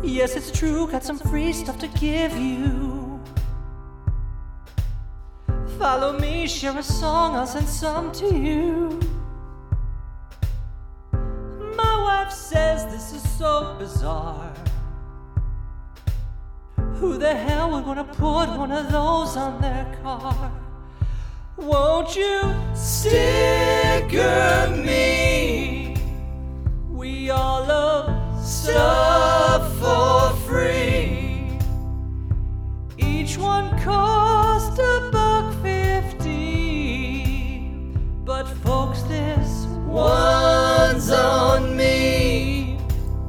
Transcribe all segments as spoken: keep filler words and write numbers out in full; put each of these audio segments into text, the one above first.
Yes, it's true, got some free stuff to give you. Follow me, share a song, I'll send some to you. My wife says this is so bizarre. Who the hell would want to put one of those on their car? Won't you sticker me? We all love stuff for free. Each one cost a buck fifty. But folks, this one's on me.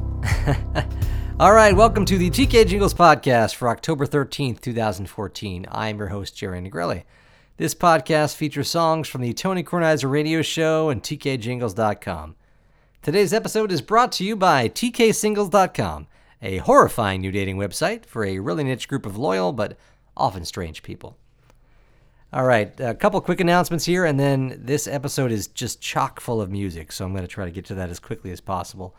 All right, welcome to the T K Jingles podcast for October thirteenth, twenty fourteen. I'm your host, Jerry Negrelli. This podcast features songs from the Tony Kornheiser radio show and T K Jingles dot com. Today's episode is brought to you by T K Singles dot com, a horrifying new dating website for a really niche group of loyal but often strange people. All right, a couple quick announcements here, and then this episode is just chock full of music, so I'm going to try to get to that as quickly as possible.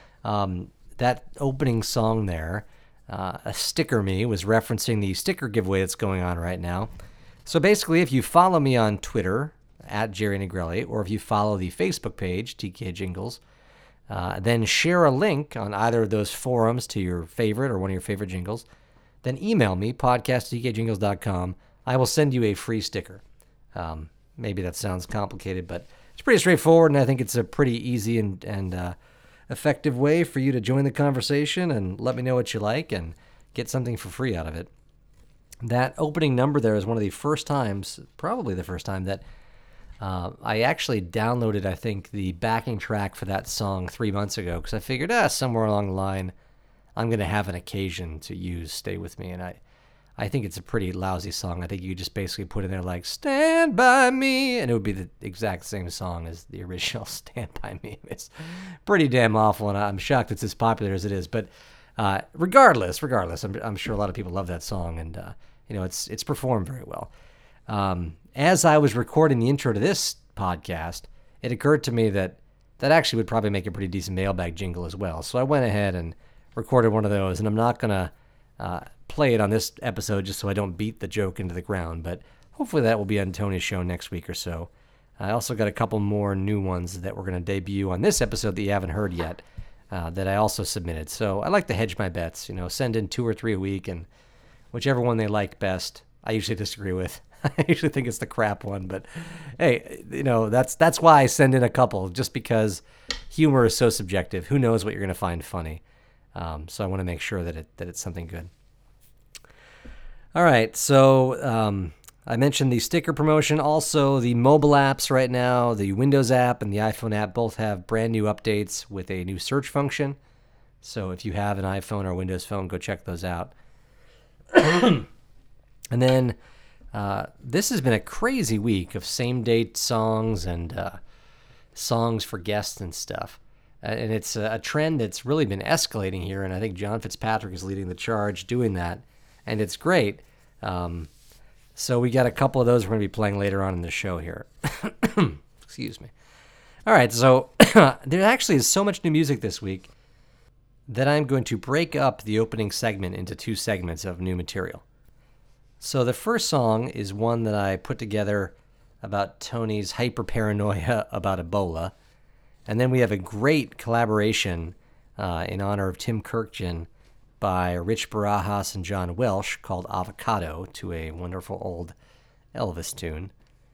Um, that opening song there, uh, A Sticker Me, was referencing the sticker giveaway that's going on right now. So basically, if you follow me on Twitter, at Jerry Negrelli, or if you follow the Facebook page, T K Jingles, uh, then share a link on either of those forums to your favorite or one of your favorite jingles, then email me, podcast at T K Jingles dot com. I will send you a free sticker. Um, maybe that sounds complicated, but it's pretty straightforward, and I think it's a pretty easy and, and uh, effective way for you to join the conversation and let me know what you like and get something for free out of it. That opening number there is one of the first times, probably the first time, that uh, I actually downloaded, I think, the backing track for that song three months ago because I figured, ah, somewhere along the line, I'm going to have an occasion to use Stay With Me. And I, I think it's a pretty lousy song. I think you just basically put in there like, Stand By Me, and it would be the exact same song as the original Stand By Me. It's pretty damn awful, and I'm shocked it's as popular as it is. But uh, regardless, regardless, I'm, I'm sure a lot of people love that song, and uh, you know, it's it's performed very well. Um, as I was recording the intro to this podcast, it occurred to me that that actually would probably make a pretty decent mailbag jingle as well. So I went ahead and recorded one of those, and I'm not going to uh, play it on this episode just so I don't beat the joke into the ground, but hopefully that will be on Tony's show next week or so. I also got a couple more new ones that we're going to debut on this episode that you haven't heard yet uh, that I also submitted. So I like to hedge my bets, you know, send in two or three a week, and whichever one they like best, I usually disagree with. I usually think it's the crap one, but hey, you know, that's that's why I send in a couple, just because humor is so subjective. Who knows what you're going to find funny? Um, so I want to make sure that it that it's something good. All right, so um, I mentioned the sticker promotion. Also, the mobile apps right now, the Windows app and the iPhone app both have brand new updates with a new search function. So if you have an iPhone or a Windows phone, go check those out. And then uh, this has been a crazy week of same-date songs and uh, songs for guests and stuff. Uh, and it's a, a trend that's really been escalating here, and I think John Fitzpatrick is leading the charge doing that, and it's great. Um, so we got a couple of those we're going to be playing later on in the show here. Excuse me. All right, so there actually is so much new music this week that I'm going to break up the opening segment into two segments of new material. So the first song is one that I put together about Tony's hyper-paranoia about Ebola. And then we have a great collaboration uh, in honor of Tim Kirkjian by Rich Barajas and John Welsh called Avocado, to a wonderful old Elvis tune.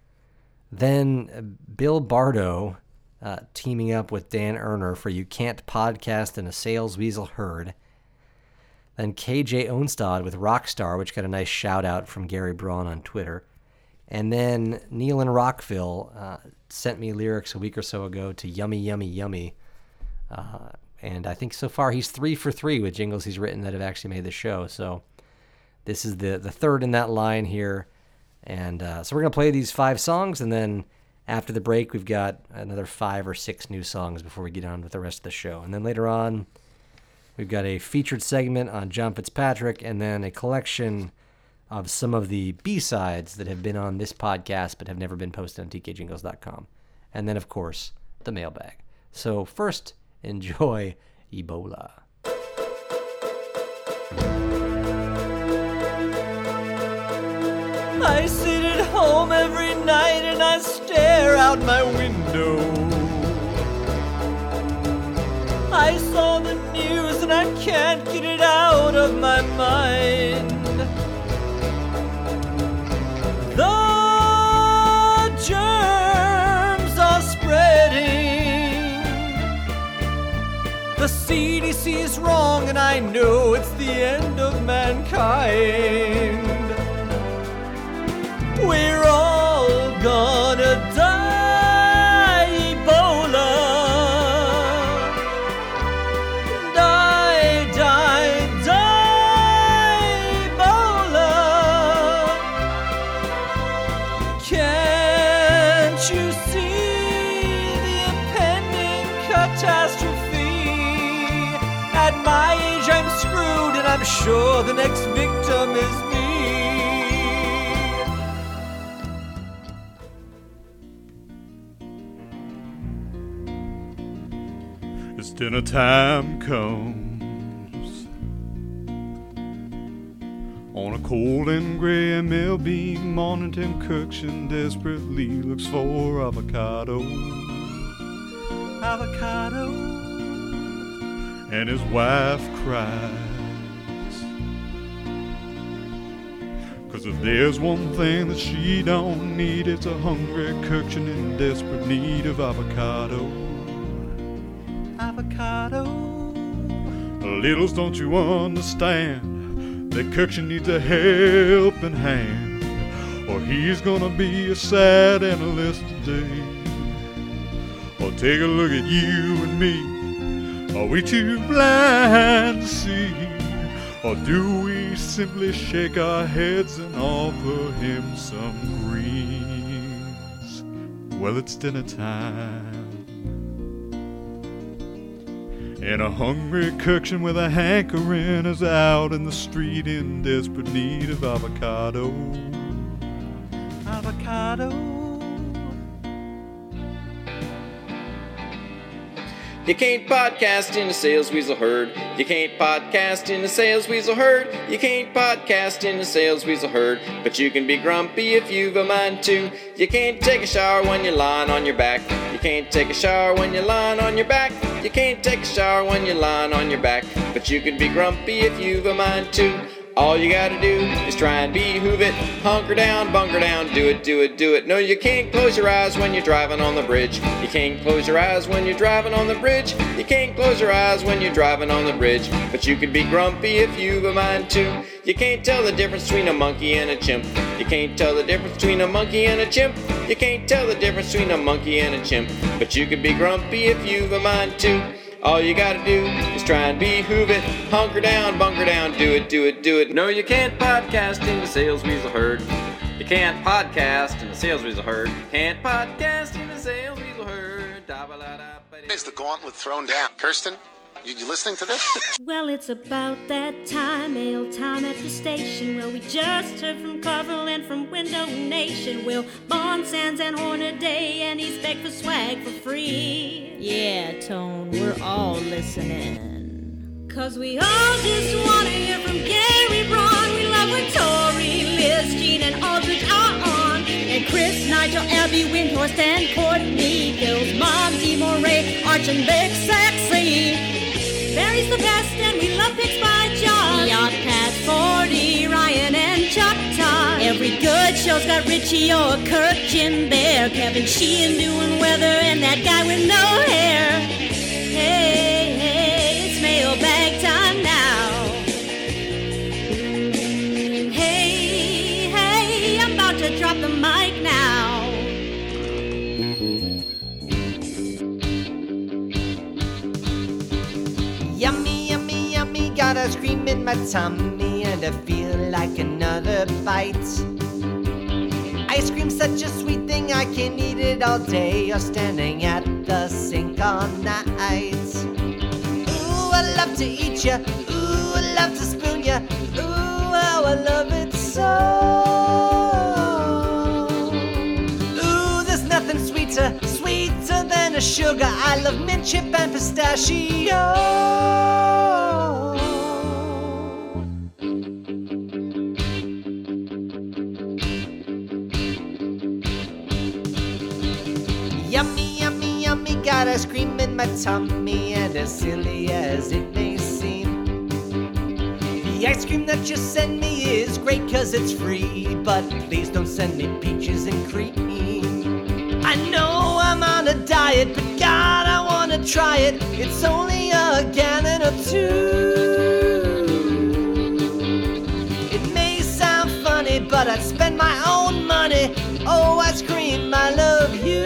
Then Bill Bardo uh, teaming up with Dan Erner for You Can't Podcast in a Sales Weasel Herd. Then K J Onstad with Rockstar, which got a nice shout out from Gary Braun on Twitter. And then Neil in Rockville uh, sent me lyrics a week or so ago to Yummy, Yummy, Yummy. Uh, and I think so far he's three for three with jingles he's written that have actually made the show. So this is the, the third in that line here. And uh, so we're going to play these five songs, and then after the break, we've got another five or six new songs before we get on with the rest of the show. And then later on, we've got a featured segment on John Fitzpatrick, and then a collection of some of the B-sides that have been on this podcast but have never been posted on T K Jingles dot com. And then, of course, the mailbag. So first, enjoy Ebola. every night and I stare out my window. I saw the news and I can't get it out of my mind. The germs are spreading. The C D C is wrong and I know it's the end of mankind. We're all gonna die, Ebola. Die, die, die, Ebola. Can't you see the impending catastrophe? At my age I'm screwed and I'm sure the next victim is me. As dinner time comes on a cold and gray M L B morning, Tim Cookson desperately looks for avocado. Avocado. And his wife cries, 'cause if there's one thing that she don't need, it's a hungry Cookson in desperate need of avocado. Avocado. Littles, don't you understand that Cookson needs a helping hand, or he's gonna be a sad analyst today. Or take a look at you and me. Are we too blind to see? Or do we simply shake our heads and offer him some greens? Well, it's dinner time. And a hungry Cookson with a hankering is out in the street in desperate need of avocado. Avocado. You can't podcast in the sales weasel herd. You can't podcast in the sales weasel herd. You can't podcast in the sales weasel herd. But you can be grumpy if you've a mind to. You can't take a shower when you're lying on your back. You can't take a shower when you're lying on your back. You can't take a shower when you're lying on your back. But you can be grumpy if you've a mind to. All you gotta do is try and behoove it. Hunker down, bunker down, do it, do it, do it. No, you can't close your eyes when you're driving on the bridge. You can't close your eyes when you're driving on the bridge. You can't close your eyes when you're driving on the bridge. But you can be grumpy if you've a mind to. You can't tell the difference between a monkey and a chimp. You can't tell the difference between a monkey and a chimp. You can't tell the difference between a monkey and a chimp. But you can be grumpy if you've a mind to. All you gotta do is try and behoove it. Hunker down, bunker down, do it, do it, do it. No, you can't podcast in the sales weasel herd. You can't podcast in the sales weasel herd. You can't podcast in the sales weasel herd. Is the gauntlet thrown down? Kirsten, you, you listening to this? Well, it's about that time, mail time at the station. Well, we just heard from Carvel and from Window Nation. Will Bond, Sands, and Hornaday, and he's begged for swag for free. Yeah, Tone, we're all listening. Cause we all just wanna hear from Gary Braun. We love when Tori, Liz, Jean, and Aldrich are on. And Chris, Nigel, Abby, Windhorst, and Courtney, Bill's Mom, Dee Moray, Arch, and Vic Saxley. Barry's the best, and we love picks by John. Yacht Pat, forty, Ryan, and Chuck Todd. Every good show's got Richie or Kirk, Jim Bear, Kevin Sheehan doing weather, and that guy with no hair. Hey, hey, it's mailbag time now. Hey, hey, I'm about to drop the mic now. Yummy, yummy, yummy, got a scream in my tummy and I feel like another bite. Ice cream's such a sweet thing, I can eat it all day or standing at the sink all night. Ooh, I love to eat ya, ooh, I love to spoon ya, ooh, how I love it so. Ooh, there's nothing sweeter, sweeter than a sugar. I love mint chip and pistachio. Yummy, yummy, yummy, got ice cream in my tummy, and as silly as it may seem, the ice cream that you send me is great cause it's free, but please don't send me peaches and cream. I know I'm on a diet, but God, I wanna try it. It's only a gallon or two. It may sound funny, but I'd spend my own money. Oh, ice cream, I love you.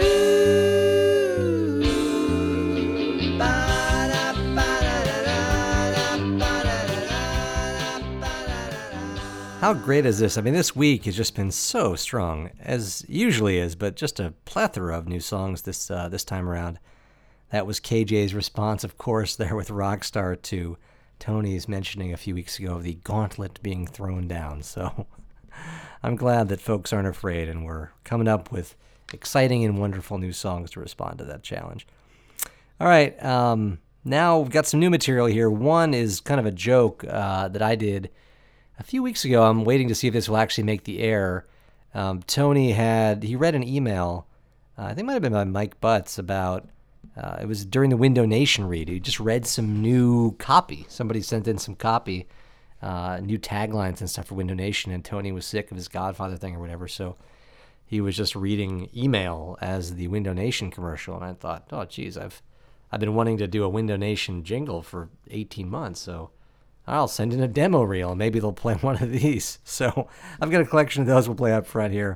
How great is this? I mean, this week has just been so strong, as usually is, but just a plethora of new songs this uh, this time around. That was K J's response, of course, there with Rockstar to Tony's mentioning a few weeks ago of the gauntlet being thrown down. So I'm glad that folks aren't afraid, and we're coming up with exciting and wonderful new songs to respond to that challenge. All right, um, now we've got some new material here. One is kind of a joke uh, that I did a few weeks ago. I'm waiting to see if this will actually make the air. Um, Tony had, he read an email, uh, I think it might have been by Mike Butts, about, uh, it was during the Window Nation read. He just read some new copy. Somebody sent in some copy, uh, new taglines and stuff for Window Nation, and Tony was sick of his Godfather thing or whatever, so he was just reading email as the Window Nation commercial, and I thought, oh, geez, I've, I've been wanting to do a Window Nation jingle for eighteen months, so I'll send in a demo reel, and maybe they'll play one of these. So I've got a collection of those we'll play up front here.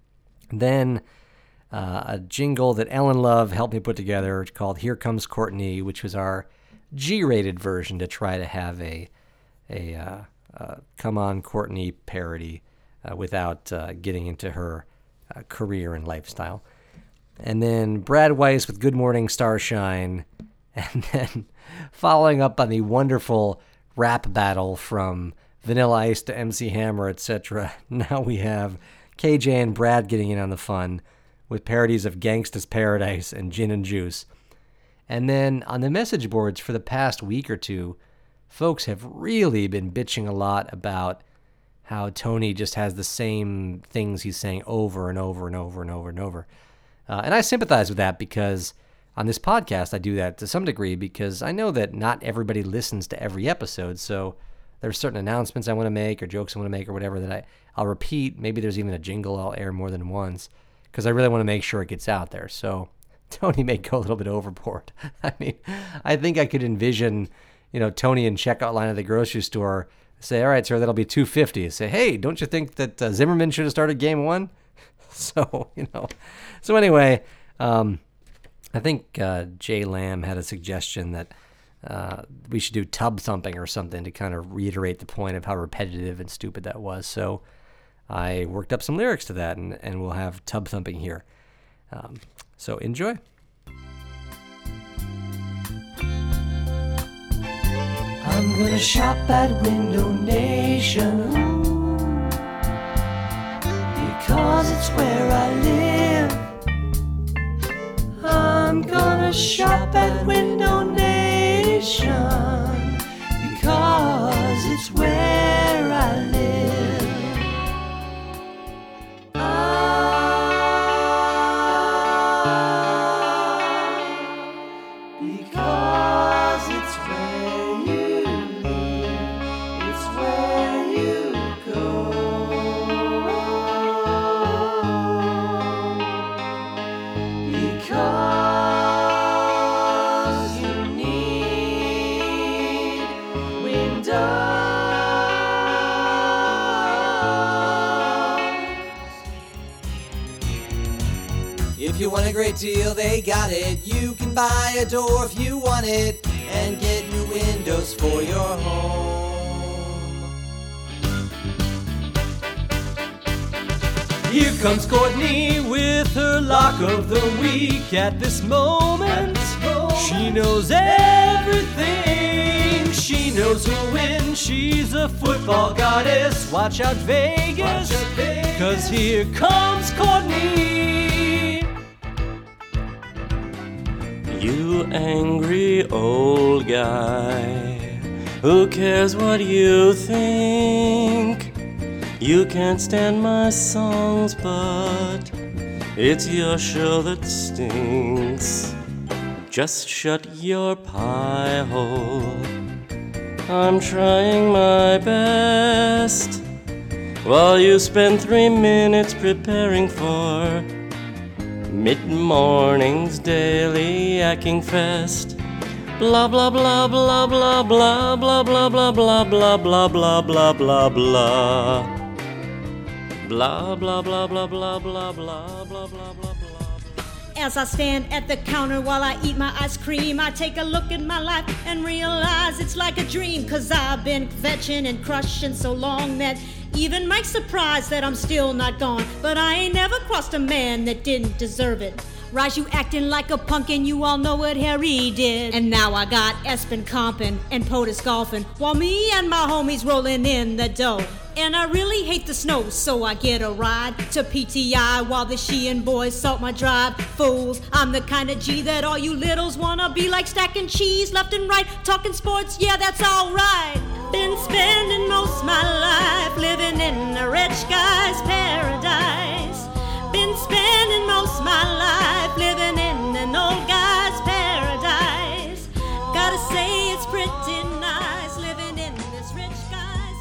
Then uh, a jingle that Ellen Love helped me put together called Here Comes Courtney, which was our G-rated version to try to have a a uh, uh, Come On Courtney parody uh, without uh, getting into her uh, career and lifestyle. And then Brad Weiss with Good Morning Starshine, and then following up on the wonderful rap battle from Vanilla Ice to M C Hammer, et cetera. Now we have K J and Brad getting in on the fun with parodies of Gangsta's Paradise and Gin and Juice. And then on the message boards for the past week or two, folks have really been bitching a lot about how Tony just has the same things he's saying over and over and over and over and over. Uh, and I sympathize with that, because on this podcast, I do that to some degree because I know that not everybody listens to every episode. So there's certain announcements I want to make or jokes I want to make or whatever that I, I'll repeat. Maybe there's even a jingle I'll air more than once because I really want to make sure it gets out there. So Tony may go a little bit overboard. I mean, I think I could envision, you know, Tony in checkout line at the grocery store say, all right, sir, that'll be two hundred fifty dollars. Say, hey, don't you think that uh, Zimmerman should have started game one? So, you know, so anyway, um, I think uh, Jay Lamb had a suggestion that uh, we should do tub thumping or something to kind of reiterate the point of how repetitive and stupid that was. So I worked up some lyrics to that, and, and we'll have tub thumping here. Um, so enjoy. I'm gonna shop at Window Nation because it's where I live. I'm gonna shop at Window Nation because it's where I live. Ah, because it's where you live, it's where you go. Because you need windows. If you want a great deal, they got it. You can buy a door if you want it and get new windows for your home. Here comes Courtney with her lock of the week. At this moment, she knows everything. She knows who'll win. She's a football goddess. Watch out, Vegas, cause here comes Courtney. You angry old guy, who cares what you think? You can't stand my songs, but It's your show that stinks. Just shut your pie hole. I'm trying my best while you spend three minutes preparing for mid-morning's daily yakking fest. Blah blah blah blah blah blah blah blah blah blah blah blah blah blah blah blah. Blah blah blah blah blah blah blah blah blah blah blah. As I stand at the counter while I eat my ice cream, I take a look at my life and realize it's like a dream. Cause I've been fetching and crushing so long that even Mike's surprised that I'm still not gone. But I ain't never crossed a man that didn't deserve it. Rise, you acting like a pumpkin, you all know what Harry did. And now I got Espen comping and POTUS golfing, while me and my homies rolling in the dough. And I really hate the snow, so I get a ride to P T I while the Sheehan boys salt my drive. Fools, I'm the kind of G that all you littles wanna be, like stacking cheese left and right, talking sports, yeah, that's alright. Been spending most my life living in a rich guy's paradise. Been spending most my life living in an old guy's paradise. Gotta say it's pretty nice living in this rich guy's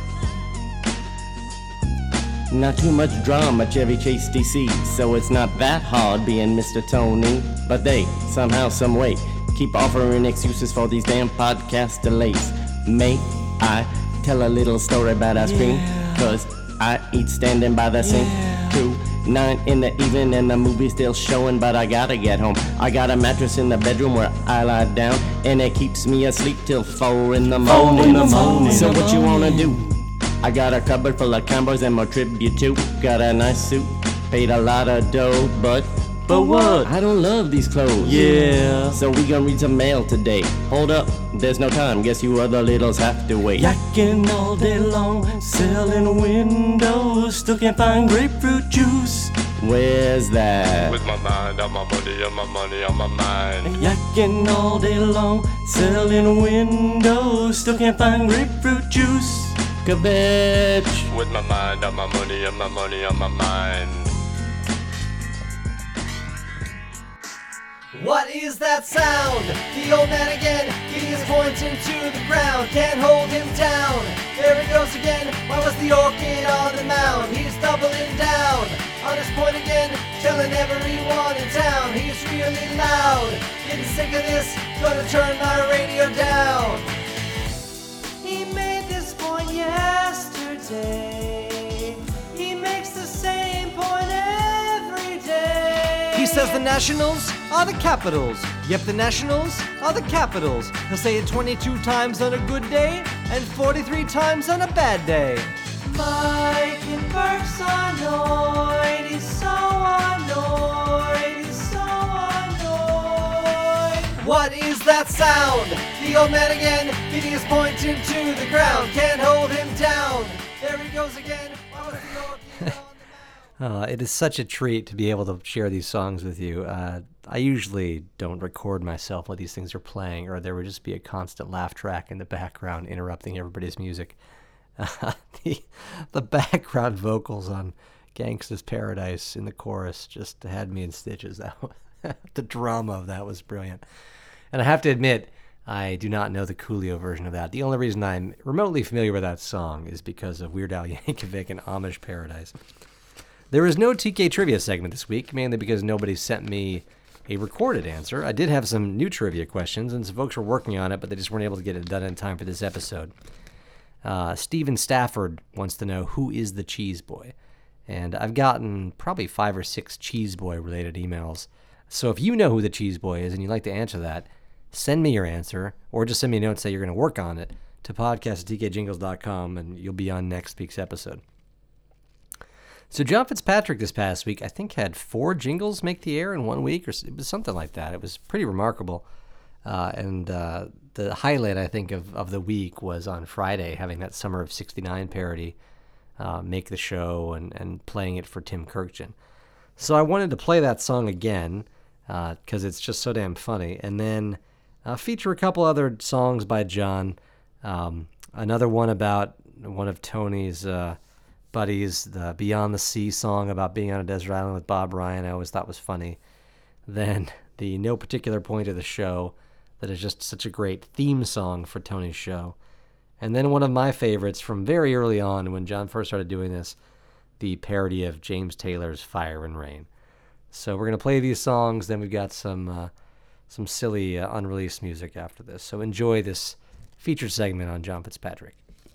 paradise. Not too much drama, Chevy Chase D C, so it's not that hard being Mister Tony. But they, somehow, someway, keep offering excuses for these damn podcast delays. May I tell a little story about ice cream? Yeah. Cause I eat standing by the sink, yeah. too. Nine in the evening and the movie's still showing, but I gotta get home. I got a mattress in the bedroom where I lie down, and it keeps me asleep till four in the morning. Four in the morning. So what you wanna do? I got a cupboard full of combos and more tribute too. Got a nice suit, paid a lot of dough, but but what? I don't love these clothes. Yeah. So we gonna read some mail today. Hold up, there's no time. Guess you other littles have to wait. Yakking all day long, selling windows. Still can't find grapefruit juice. Where's that? With my mind on my money, on my money, on my mind. Yakking all day long, selling windows. Still can't find grapefruit juice. Cabbage. With my mind on my money, on my money, on my mind. What is that sound? The old man again, he is pointing to the ground. Can't hold him down. There he goes again. Why was the orchid on the mound? He's doubling down on his point again, telling everyone in town he's really loud. Getting sick of this, gonna turn my radio down. He made this point yesterday. He makes the same point every day. He says the Nationals are the Capitals. Yep, the Nationals are the Capitals. He'll say it twenty-two times on a good day and forty-three times on a bad day. Mike and Burke's annoyed. He's so annoyed. He's so annoyed. What is that sound? The old man again, getting his pointing to the ground. Can't hold him down. There he goes again. Why was the orchid on? Uh, it is such a treat to be able to share these songs with you. Uh, I usually don't record myself while these things are playing, or there would just be a constant laugh track in the background interrupting everybody's music. Uh, the, the background vocals on Gangsta's Paradise in the chorus just had me in stitches. That the drama of that was brilliant. And I have to admit, I do not know the Coolio version of that. The only reason I'm remotely familiar with that song is because of Weird Al Yankovic and Amish Paradise. There is no T K trivia segment this week, mainly because nobody sent me a recorded answer. I did have some new trivia questions, and some folks were working on it, but they just weren't able to get it done in time for this episode. Uh, Stephen Stafford wants to know, who is the Cheese Boy? And I've gotten probably five or six Cheese Boy-related emails. So if you know who the Cheese Boy is and you'd like to answer that, send me your answer, or just send me a note and say you're going to work on it to podcast at t k jingles dot com, and you'll be on next week's episode. So John Fitzpatrick this past week, I think, had four jingles make the air in one week, or it was something like that. It was pretty remarkable. Uh, and uh, the highlight, I think, of, of the week was on Friday, having that Summer of sixty-nine parody uh, make the show and, and playing it for Tim Kirkjian. So I wanted to play that song again because uh, it's just so damn funny. And then uh, feature a couple other songs by John. Um, another one about one of Tony's... Uh, Buddies, the Beyond the Sea song about being on a desert island with Bob Ryan, I always thought was funny. Then the No Particular Point of the Show, that is just such a great theme song for Tony's show. And then one of my favorites from very early on when John first started doing this, the parody of James Taylor's Fire and Rain. So we're going to play these songs, then we've got some uh, some silly uh, unreleased music after this. So enjoy this featured segment on John Fitzpatrick.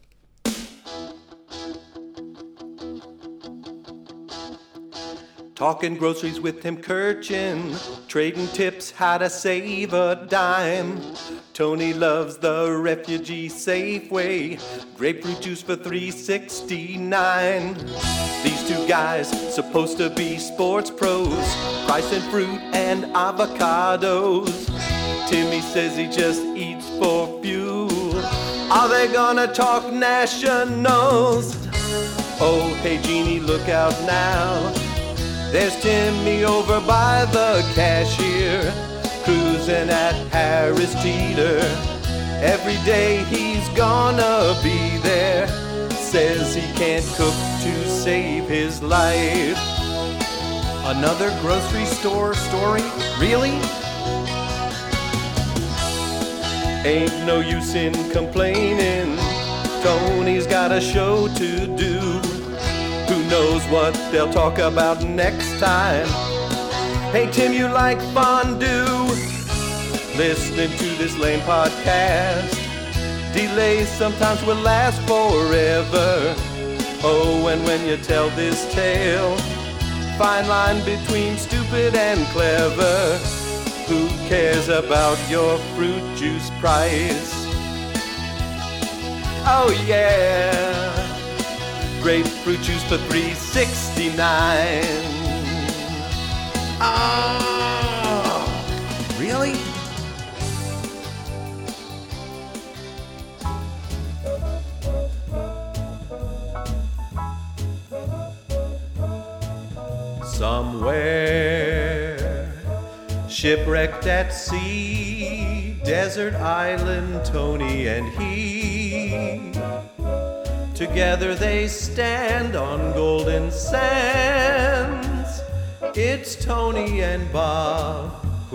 Talking groceries with Tim Kirchin, trading tips how to save a dime. Tony loves the Refugee Safeway, grapefruit juice for three sixty-nine. These two guys supposed to be sports pros, pricing fruit and avocados. Timmy says he just eats for fuel. Are they gonna talk nationals? Oh, hey Jeannie, look out now. There's Timmy over by the cashier, cruising at Harris Teeter. Every day he's gonna be there. Says he can't cook to save his life. Another grocery store story? Really? Ain't no use in complaining. Tony's got a show to do. Who knows what they'll talk about next time? Hey Tim, you like fondue? Listening to this lame podcast. Delays sometimes will last forever. Oh, and when you tell this tale, fine line between stupid and clever. Who cares about your fruit juice price? Oh yeah, grapefruit juice for three sixty-nine. Oh, really? Somewhere, shipwrecked at sea, desert island, Tony and he. Together they stand on golden sands. It's Tony and Bob,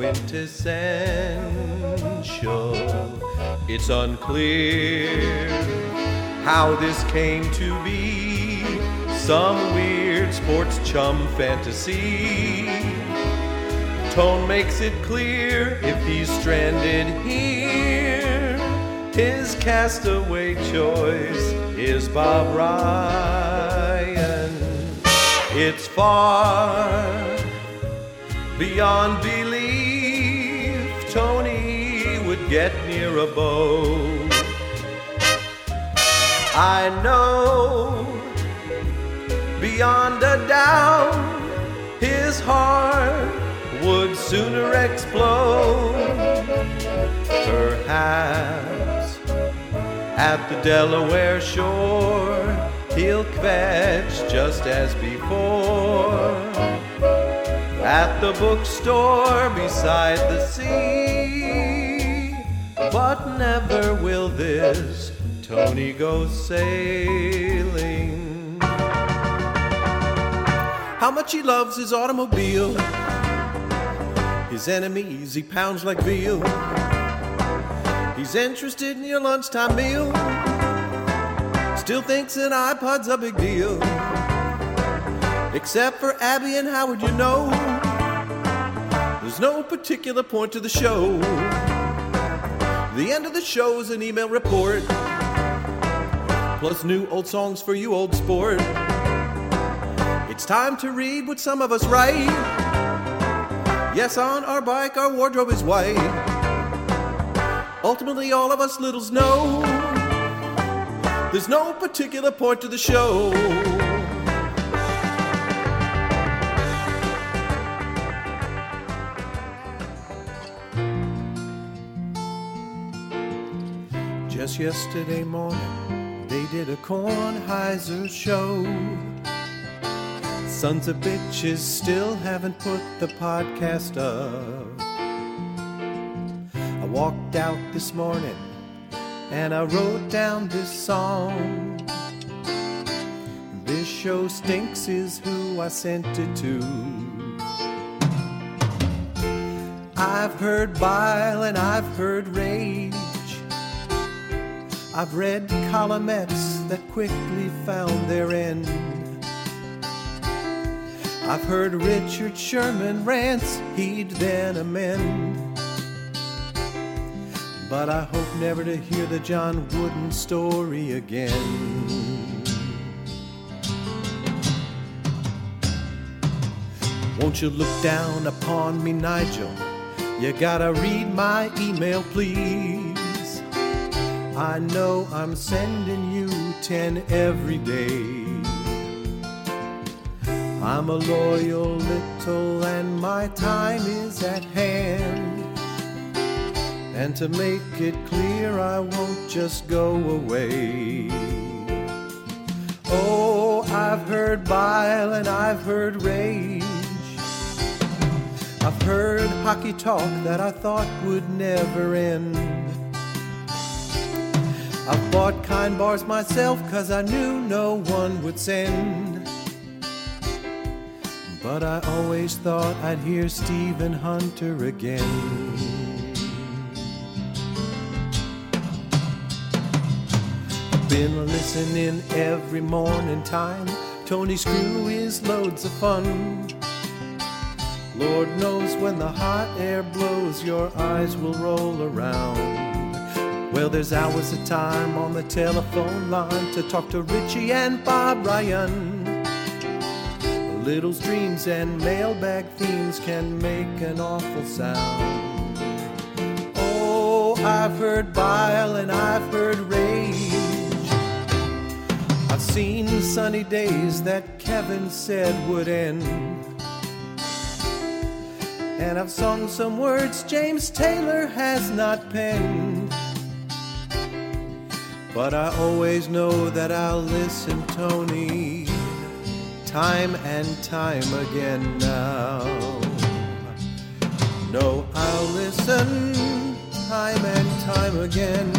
quintessential. It's unclear how this came to be. Some weird sports chum fantasy. Tone makes it clear if he's stranded here, his castaway choice is Bob Ryan. It's far beyond belief Tony would get near a boat. I know beyond a doubt his heart would sooner explode. Perhaps at the Delaware shore he'll kvetch just as before. At the bookstore beside the sea. But never will this Tony go sailing. How much he loves his automobile. His enemies he pounds like veal. He's interested in your lunchtime meal. Still thinks an iPod's a big deal. Except for Abby and Howard, you know. There's no particular point to the show. The end of the show is an email report. Plus new old songs for you old sport. It's time to read what some of us write. Yes, on our bike our wardrobe is white. Ultimately all of us littles know there's no particular point to the show. Just yesterday morning they did a Kornheiser show. Sons of bitches still haven't put the podcast up. I walked out this morning and I wrote down this song. This show stinks is who I sent it to. I've heard bile and I've heard rage. I've read columnettes that quickly found their end. I've heard Richard Sherman rants he'd then amend. But I hope never to hear the John Wooden story again. Won't you look down upon me, Nigel? You gotta read my email, please. I know I'm sending you ten every day. I'm a loyal little and my time is at hand. And to make it clear, I won't just go away. Oh, I've heard bile and I've heard rage. I've heard hockey talk that I thought would never end. I've bought kind bars myself cause I knew no one would send. But I always thought I'd hear Stephen Hunter again. I've been listening every morning time. Tony Screw is loads of fun. Lord knows when the hot air blows, your eyes will roll around. Well, there's hours of time on the telephone line to talk to Richie and Bob Ryan. Little's dreams and mailbag themes can make an awful sound. Oh, I've heard bile and I've heard rage. I've seen sunny days that Kevin said would end. And I've sung some words James Taylor has not penned. But I always know that I'll listen, Tony, time and time again now. No, I'll listen time and time again.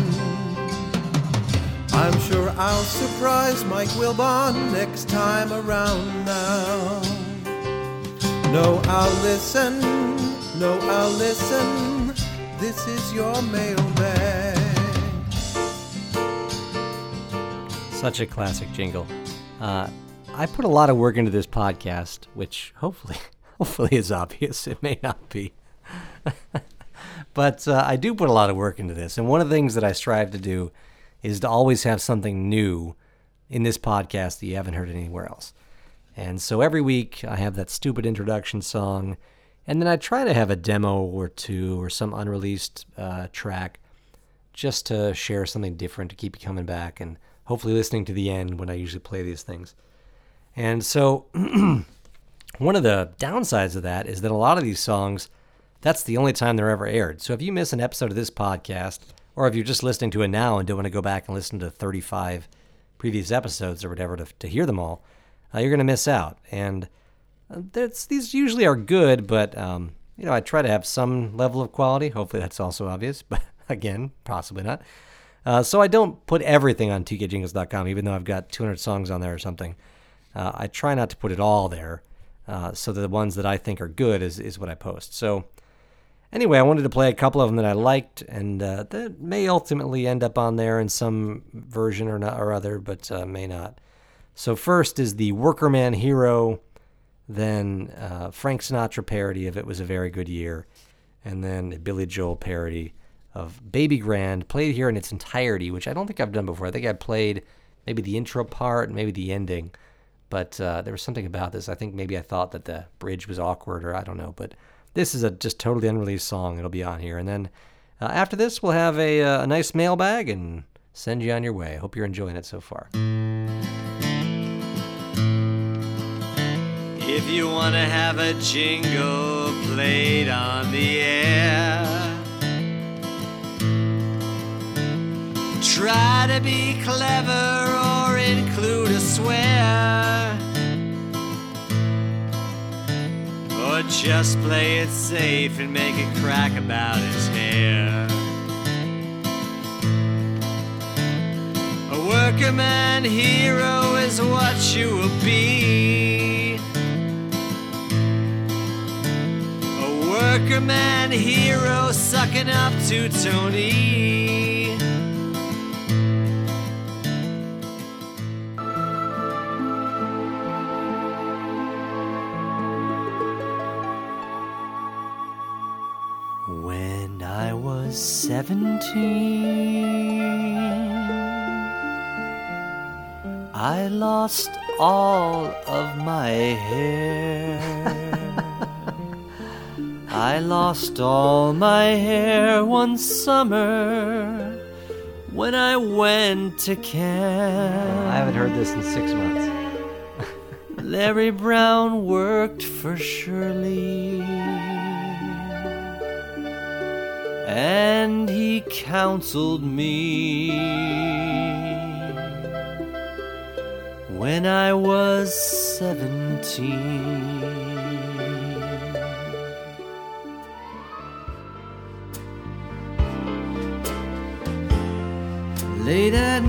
I'm sure I'll surprise Mike Wilbon next time around now. No, I'll listen, no, I'll listen. This is your mailbag. Such a classic jingle. Uh, I put a lot of work into this podcast, which hopefully, hopefully is obvious. It may not be. But uh, I do put a lot of work into this. And one of the things that I strive to do is to always have something new in this podcast that you haven't heard anywhere else. And so every week I have that stupid introduction song, and then I try to have a demo or two or some unreleased uh, track just to share something different, to keep you coming back and hopefully listening to the end when I usually play these things. And so one of the downsides of that is that a lot of these songs, that's the only time they're ever aired. So if you miss an episode of this podcast, or if you're just listening to it now and don't want to go back and listen to thirty-five previous episodes or whatever to, to hear them all, uh, you're going to miss out. And that's, these usually are good, but um, you know, I try to have some level of quality. Hopefully that's also obvious, but again, possibly not. Uh, so I don't put everything on T K jingles dot com, even though I've got two hundred songs on there or something. Uh, I try not to put it all there, uh, so the ones that I think are good is, is what I post. So anyway, I wanted to play a couple of them that I liked, and uh, that may ultimately end up on there in some version or not or other, but uh, may not. So first is the Workerman Hero, then uh, Frank Sinatra parody of It Was a Very Good Year, and then a Billy Joel parody of Baby Grand, played here in its entirety, which I don't think I've done before. I think I played maybe the intro part, maybe the ending, but uh, there was something about this. I think maybe I thought that the bridge was awkward, or I don't know, but this is a just totally unreleased song. It'll be on here. And then uh, after this, we'll have a, uh, a nice mailbag and send you on your way. I hope you're enjoying it so far. If you want to have a jingle played on the air, try to be clever or include a swear, or just play it safe and make a crack about his hair. A workerman hero is is what you will be. A worker man hero sucking up to Tony. When I was seventeen, I lost all of my hair. I lost all my hair one summer when I went to camp. I haven't heard this in six months. Larry Brown worked for Shirley, and he counseled me when I was seventeen. Late at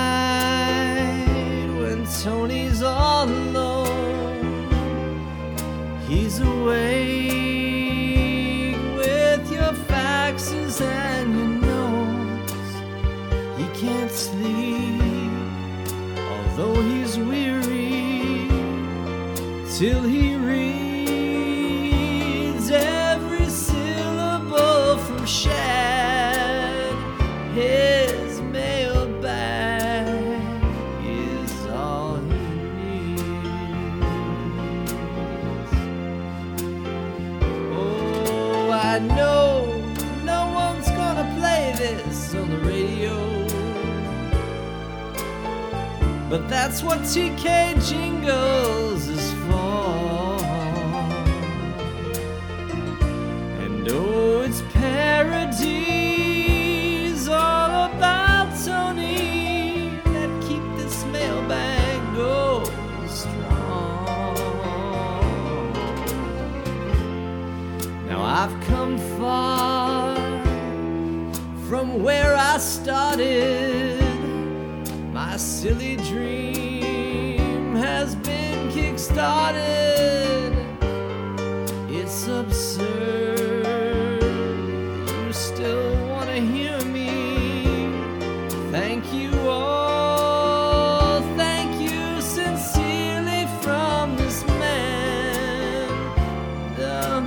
night when Tony's all alone, he's awake with your faxes and your notes. He can't sleep, although he's weary, till he reads every syllable from Shad. His mailbag is all he needs. Oh, I know no one's gonna play this on the radio, but that's what T K Jingles is for. And oh, it's parodies all about Tony that keep this mailbag going strong. Now I've come far from where I started. My silly dream has been kick-started. It's absurd you still want to hear me. Thank you all, thank you sincerely from this man. The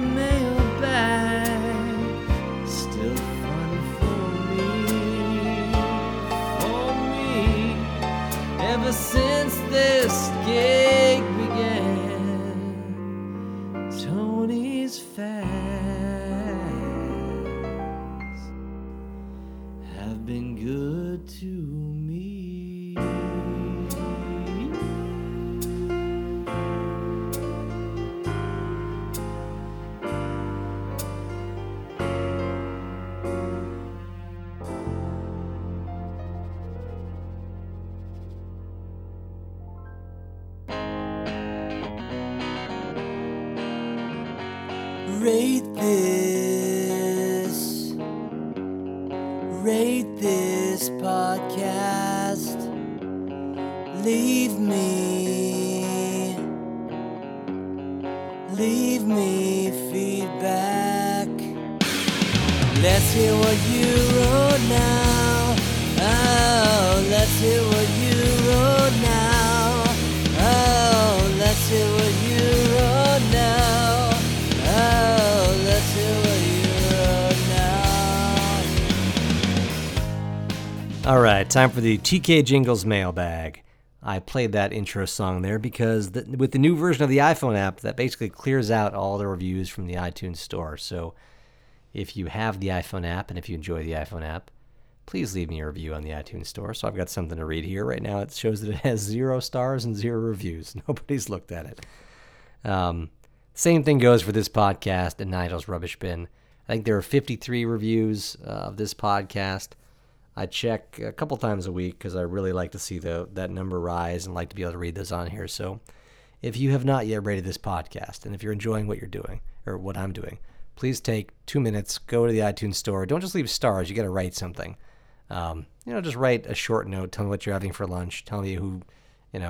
mailbag, still fun for me, for me. Ever since this gig began, Tony's facts have been good to me. Rate this, rate this podcast. Leave me, leave me feedback. Let's hear what you wrote now. Oh, let's hear what you wrote now. Oh, let's hear what you wrote now. Oh, let's hear what you wrote now. All right, time for the T K Jingles mailbag. I played that intro song there because the, with the new version of the iPhone app, that basically clears out all the reviews from the iTunes store. So if you have the iPhone app and if you enjoy the iPhone app, please leave me a review on the iTunes store. So I've got something to read here. Right now it shows that it has zero stars and zero reviews. Nobody's looked at it. Um, same thing goes for this podcast and Nigel's Rubbish Bin. I think there are fifty-three reviews uh, of this podcast. I check a couple times a week because I really like to see the that number rise and like to be able to read those on here. So if you have not yet rated this podcast, and if you're enjoying what you're doing, or what I'm doing, please take two minutes, go to the iTunes store. Don't just leave stars. You got to write something. Um, you know, just write a short note. Tell me what you're having for lunch. Tell me who, you know,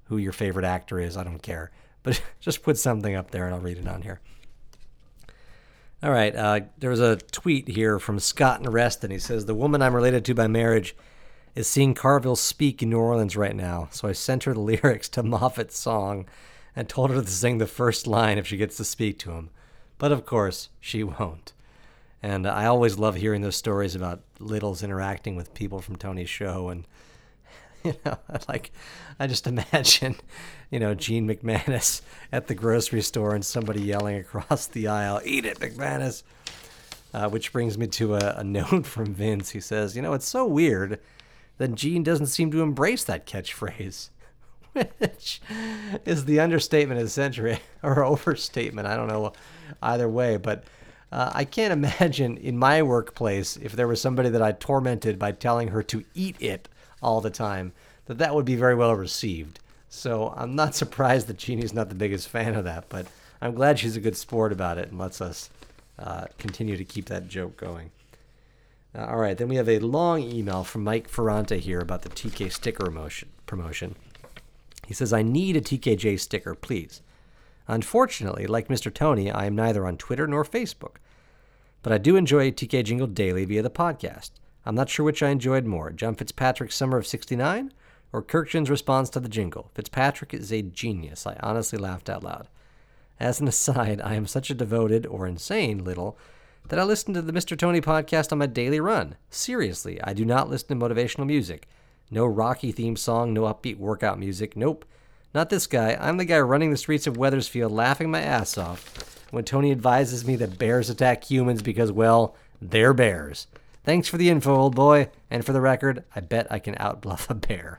who your favorite actor is. I don't care. But just put something up there and I'll read it on here. All right. Uh, there was a tweet here from Scott and Reston. He says, the woman I'm related to by marriage is seeing Carville speak in New Orleans right now. So I sent her the lyrics to Moffat's song and told her to sing the first line if she gets to speak to him. But of course, she won't. And I always love hearing those stories about Littles interacting with people from Tony's show. And, you know, like, I just imagine, you know, Gene McManus at the grocery store and somebody yelling across the aisle, "Eat it, McManus!" Uh, which brings me to a, a note from Vince. He says, you know, it's so weird that Gene doesn't seem to embrace that catchphrase, which is the understatement of the century, or overstatement. I don't know either way, but uh, I can't imagine in my workplace, if there was somebody that I tormented by telling her to eat it all the time, that that would be very well received. So I'm not surprised that Jeannie's not the biggest fan of that, but I'm glad she's a good sport about it and lets us uh, continue to keep that joke going. Uh, all right, then we have a long email from Mike Ferrante here about the T K sticker promotion. promotion. He says, I need a T K J sticker, please. Unfortunately, like Mister Tony, I am neither on Twitter nor Facebook. But I do enjoy T K Jingle daily via the podcast. I'm not sure which I enjoyed more, John Fitzpatrick's Summer of sixty-nine or Kirkjian's response to the jingle. Fitzpatrick is a genius. I honestly laughed out loud. As an aside, I am such a devoted or insane little that I listen to the Mister Tony podcast on my daily run. Seriously, I do not listen to motivational music. No Rocky theme song, no upbeat workout music. Nope. Not this guy. I'm the guy running the streets of Wethersfield laughing my ass off when Tony advises me that bears attack humans because, well, they're bears. Thanks for the info, old boy. And for the record, I bet I can outbluff a bear.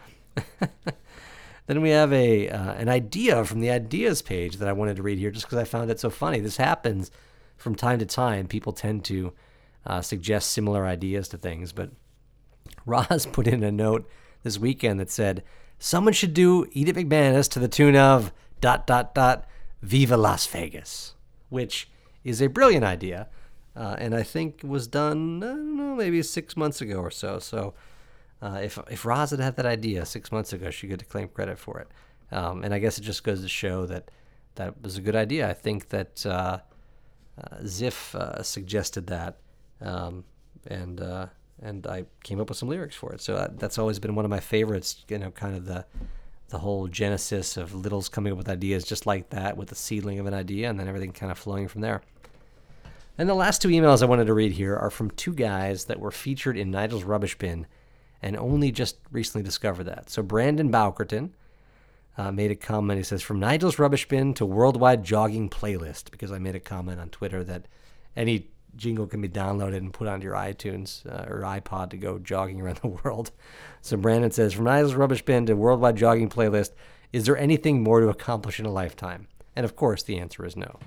Then we have a uh, an idea from the ideas page that I wanted to read here just because I found it so funny. This happens from time to time. People tend to uh, suggest similar ideas to things, but Roz put in a note this weekend that said, someone should do Edith McManus to the tune of dot, dot, dot, Viva Las Vegas, which is a brilliant idea, uh, and I think was done, I don't know, maybe six months ago or so. So uh, if if Roz had had that idea six months ago, she could claim credit for it. Um, and I guess it just goes to show that that was a good idea. I think that uh, uh, Ziff uh, suggested that, um, and uh, and I came up with some lyrics for it. So uh, that's always been one of my favorites, you know, kind of the the whole genesis of Littles coming up with ideas just like that, with the seedling of an idea, and then everything kind of flowing from there. And the last two emails I wanted to read here are from two guys that were featured in Nigel's Rubbish Bin and only just recently discovered that. So Brandon Bowkerton uh, made a comment. He says, from Nigel's Rubbish Bin to Worldwide Jogging Playlist, because I made a comment on Twitter that any jingle can be downloaded and put onto your iTunes uh, or iPod to go jogging around the world. So Brandon says, from Nigel's Rubbish Bin to Worldwide Jogging Playlist, is there anything more to accomplish in a lifetime? And of course, the answer is no.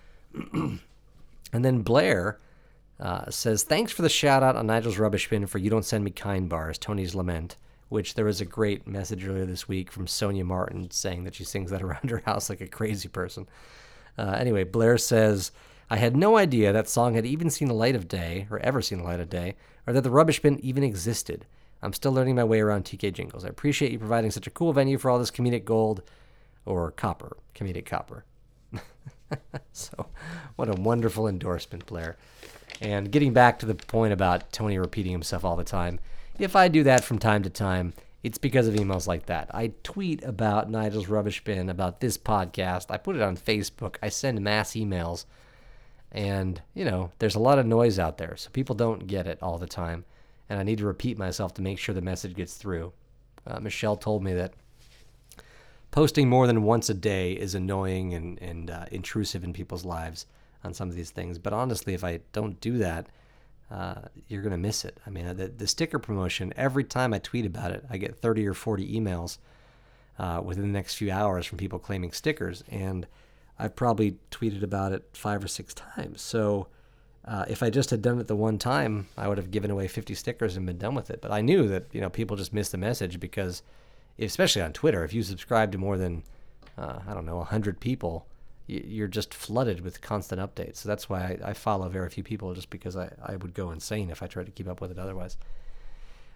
And then Blair uh, says, thanks for the shout out on Nigel's Rubbish Bin for You Don't Send Me Kind Bars, Tony's Lament, which there was a great message earlier this week from Sonia Martin saying that she sings that around her house like a crazy person. Uh, anyway, Blair says, I had no idea that song had even seen the light of day, or ever seen the light of day, or that the Rubbish Bin even existed. I'm still learning my way around T K Jingles. I appreciate you providing such a cool venue for all this comedic gold, or copper, comedic copper. So, what a wonderful endorsement, Blair. And getting back to the point about Tony repeating himself all the time, if I do that from time to time, it's because of emails like that. I tweet about Nigel's Rubbish Bin, about this podcast. I put it on Facebook. I send mass emails. And, you know, there's a lot of noise out there, so people don't get it all the time. And I need to repeat myself to make sure the message gets through. Uh, Michelle told me that posting more than once a day is annoying and, and uh, intrusive in people's lives on some of these things. But honestly, if I don't do that, uh, you're going to miss it. I mean, the, the sticker promotion, every time I tweet about it, I get thirty or forty emails uh, within the next few hours from people claiming stickers. And I've probably tweeted about it five or six times. So uh, if I just had done it the one time, I would have given away fifty stickers and been done with it. But I knew that, you know, people just miss the message because, especially on Twitter, if you subscribe to more than, uh, I don't know, one hundred people, you're just flooded with constant updates. So that's why I, I follow very few people, just because I, I would go insane if I tried to keep up with it otherwise.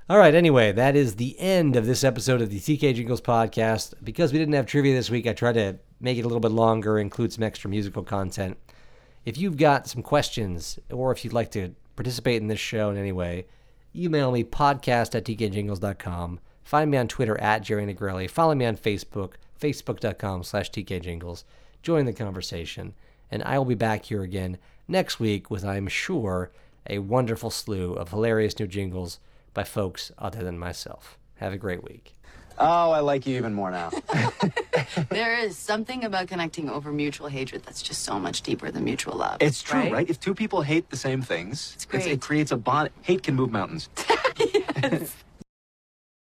All right, anyway, that is the end of this episode of the T K Jingles podcast. Because we didn't have trivia this week, I tried to make it a little bit longer, include some extra musical content. If you've got some questions, or if you'd like to participate in this show in any way, email me, podcast at t k jingles dot com. Find me on Twitter at Jerry Negrelli. Follow me on Facebook, facebook.com slash tkjingles. Join the conversation. And I will be back here again next week with, I'm sure, a wonderful slew of hilarious new jingles by folks other than myself. Have a great week. Oh, I like you even more now. There is something about connecting over mutual hatred that's just so much deeper than mutual love. It's true, right? right? If two people hate the same things, It's great. it creates a bond. Hate can move mountains. Yes.